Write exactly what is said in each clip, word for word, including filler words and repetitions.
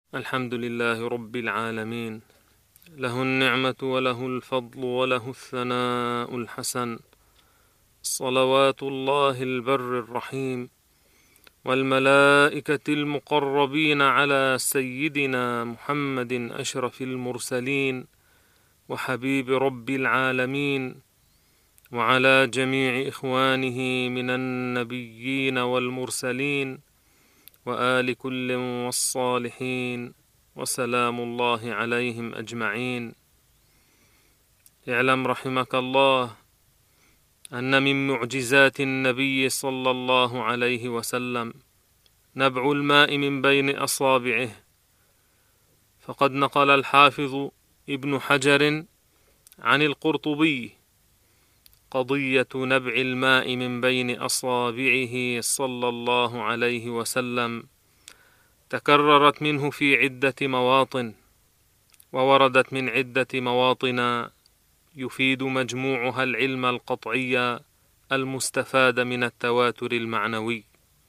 الحمد لله رب العالمين، له النعمة وله الفضل وله الثناء الحسن، صلوات الله البر الرحيم والملائكة المقربين على سيدنا محمد أشرف المرسلين وحبيب رب العالمين، وعلى جميع إخوانه من النبيين والمرسلين وآل كل والصالحين، وسلام الله عليهم أجمعين. اعلم رحمك الله أن من معجزات النبي صلى الله عليه وسلم نبع الماء من بين أصابعه، فقد نقل الحافظ ابن حجر عن القرطبي قضية نبع الماء من بين أصابعه صلى الله عليه وسلم تكررت منه في عدة مواطن، ووردت من عدة مواطن يفيد مجموعها العلم القطعي المستفاد من التواتر المعنوي.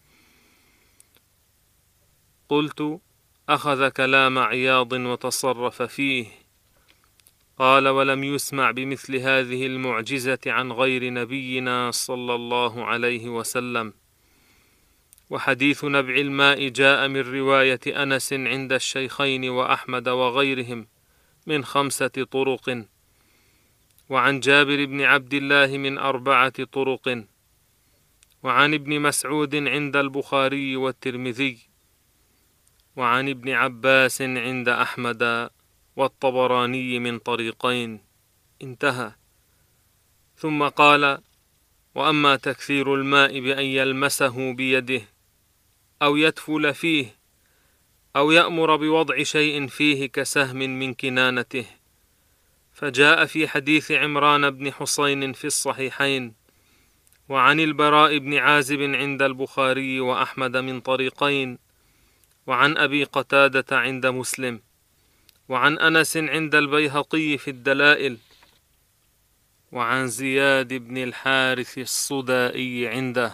قلت: أخذ كلام عياض وتصرف فيه، قال: ولم يسمع بمثل هذه المعجزة عن غير نبينا صلى الله عليه وسلم. وحديث نبع الماء جاء من رواية أنس عند الشيخين وأحمد وغيرهم من خمسة طرق، وعن جابر بن عبد الله من أربعة طرق، وعن ابن مسعود عند البخاري والترمذي، وعن ابن عباس عند أحمد والطبراني من طريقين. انتهى. ثم قال: وأما تكثير الماء بأن يلمسه بيده أو يتفل فيه أو يأمر بوضع شيء فيه كسهم من كنانته، فجاء في حديث عمران بن حسين في الصحيحين، وعن البراء بن عازب عند البخاري وأحمد من طريقين، وعن أبي قتادة عند مسلم، وعن أنس عند البيهقي في الدلائل، وعن زياد بن الحارث الصدائي عنده،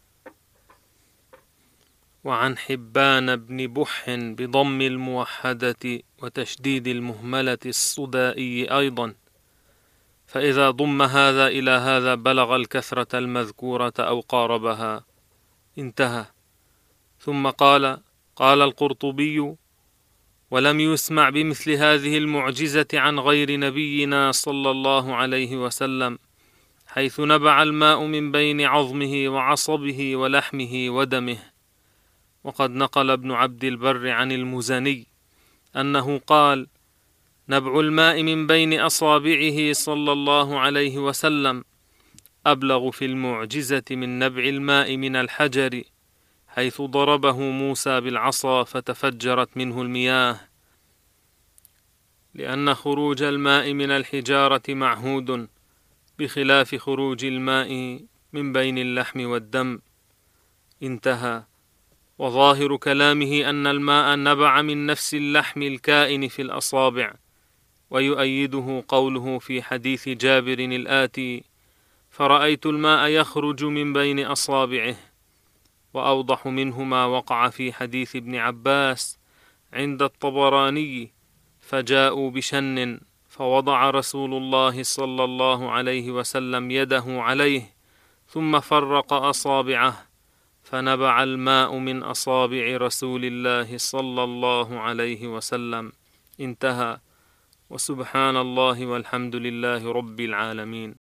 وعن حبان بن بح بضم الموحدة وتشديد المهملة الصدائي أيضا، فإذا ضم هذا إلى هذا بلغ الكثرة المذكورة أو قاربها. انتهى. ثم قال: قال القرطبي: ولم يسمع بمثل هذه المعجزة عن غير نبينا صلى الله عليه وسلم، حيث نبع الماء من بين عظمه وعصبه ولحمه ودمه. وقد نقل ابن عبد البر عن المزني أنه قال: نبع الماء من بين أصابعه صلى الله عليه وسلم أبلغ في المعجزة من نبع الماء من الحجر، حيث ضربه موسى بالعصا فتفجرت منه المياه، لأن خروج الماء من الحجارة معهود بخلاف خروج الماء من بين اللحم والدم. انتهى. وظاهر كلامه أن الماء نبع من نفس اللحم الكائن في الأصابع، ويؤيده قوله في حديث جابر الآتي: فرأيت الماء يخرج من بين أصابعه. وأوضح منه ما وقع في حديث ابن عباس عند الطبراني: فجاءوا بشن فوضع رسول الله صلى الله عليه وسلم يده عليه ثم فرق أصابعه فنبع الماء من أصابع رسول الله صلى الله عليه وسلم. انتهى. وسبحان الله والحمد لله رب العالمين.